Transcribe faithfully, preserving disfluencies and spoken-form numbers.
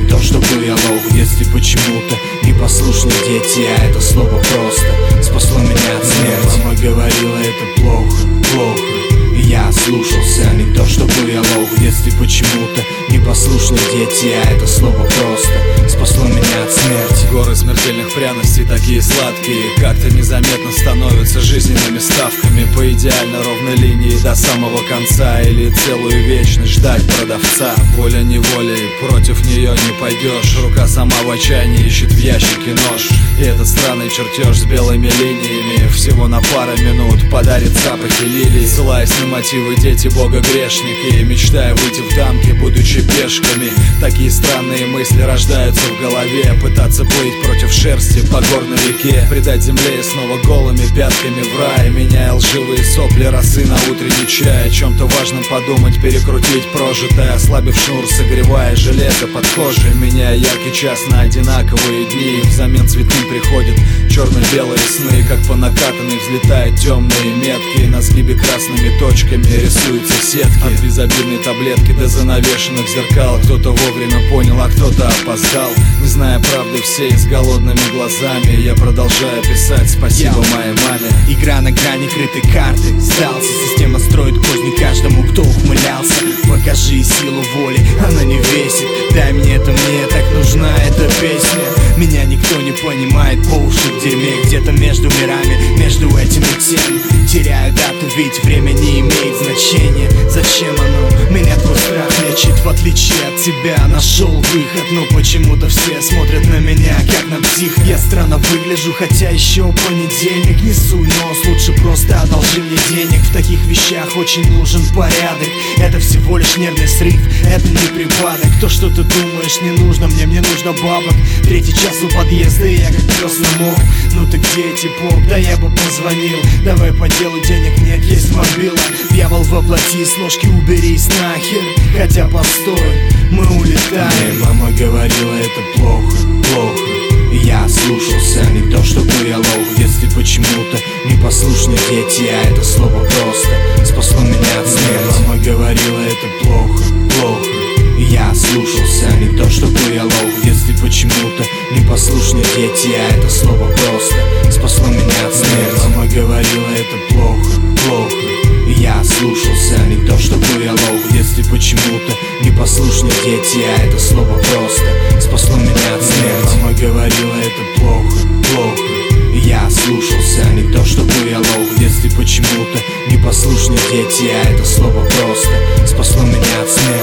не то чтобы я лох. В детстве почему-то непослушные дети, а это слово просто спасло меня от смерти. Мама говорила, это плохо, плохо, и я слушался, не то чтобы я лох. В детстве почему-то непослушные дети, а это слово просто спасло меня от смерти. Горы смертельных пряностей такие сладкие, как-то незаметно становятся жизненными ставками. По идеально ровной линии до самого конца, или целую вечность ждать продавца. Волей-неволей против нее не пойдешь, рука сама в отчаянии ищет в ящике нож. И этот странный чертеж с белыми линиями всего на пару минут подарит запахи лилий. Ссылаясь на мотивы дети бога грешники, мечтая выйти в дамки, будучи пешками. Такие странные мысли рождаются в голове. Пытаться плыть против шерсти по горной реке, предать земле и снова голыми пятками в рай, меняя лживые сопли росы на утренний чай. О чем-то важном подумать, перекрутить прожитое, ослабив шнур, согревая железо под кожей, меняя яркий час на одинаковые дни. Взамен цветным приходят черно-белые сны, как по накатанной взлетают темные метки, на сгибе красными точками рисуются сетки. От безобидной таблетки до занавешенных зеркал, кто-то вовремя понял, а кто-то опоздал. Не зная правды всей, с голодными глазами я продолжаю писать спасибо моей маме. Игра на грани крытой карты, сдался. Система строит козни каждому, кто ухмылялся. Покажи силу воли, она не весит. Дай мне это, мне так нужна эта песня. Меня никто не понимает, по уши в дерьме. Где-то между мирами, между этим и тем. Теряю дату, ведь время не имеет значения. Зачем оно? Меня твой страх лечит. В отличие от тебя нашел выход, но почему-то все смотрят на меня, как на психа. Я странно выгляжу, хотя еще понедельник. Не суй нос, лучше просто одолжи мне денег. В таких вещах очень нужен порядок. Это всего лишь нервный срыв, это не припадок. То, что ты думаешь, не нужно мне, мне нужно бабок. Третий час у подъезда, и я как пес на мох. Ну ты где, типок? Да я бы позвонил. Давай по делу, денег нет, есть мобила. Дьявол воплоти, с ложки уберись нахер. Хотя постой, мы улетаем. Мне мама говорила, это плохо, плохо, и я слушался, не то чтобы я лох. В детстве почему-то непослушные дети, а это слово просто спасло меня от смерти. Мама говорила, это плохо, плохо, и я слушался, не то чтобы я лох. В детстве почему-то непослушные дети, а это слово просто спасло меня от смерти. Мама говорила, это плохо, плохо, и я слушался, не то чтобы я лох. В детстве почему-то непослушные дети, а это слово просто спасло меня от смерти. Мама говорила, это плохо, плохо, и я слушался, не то чтобы я лох. В детстве почему-то непослушные дети, а это слово просто спасло меня от смерти.